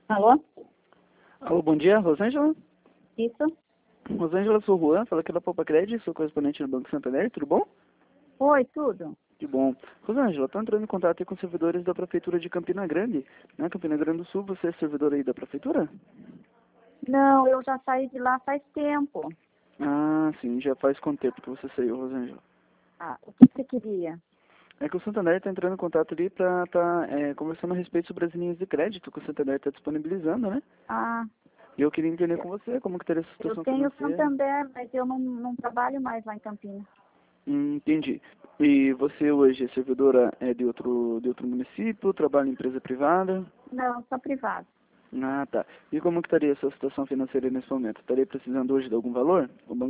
Alô? Alô, bom dia, Rosângela? Isso? Rosângela, sou o Juan, fala aqui da Poupa Crédito, sou correspondente no Banco Santander, tudo bom? Oi, tudo? Que bom. Rosângela, estou entrando em contato aí com servidores da Prefeitura de Campina Grande, né? Campina Grande do Sul, você é servidor aí da Prefeitura? Não, eu já saí de lá faz tempo. Ah, sim, já faz quanto tempo que você saiu, Rosângela? Ah, o que você queria? É que o Santander está entrando em contato ali para conversando a respeito sobre as linhas de crédito que o Santander está disponibilizando, né? Ah, E eu queria entender com você como que estaria essa eu situação tenho financeira. Santander, mas eu não trabalho mais lá em Campinas. Entendi. E você hoje é servidora de outro município, trabalha em empresa privada? Não, só privado. Ah, tá. E como que estaria a sua situação financeira nesse momento? Estaria precisando hoje de algum valor? O banco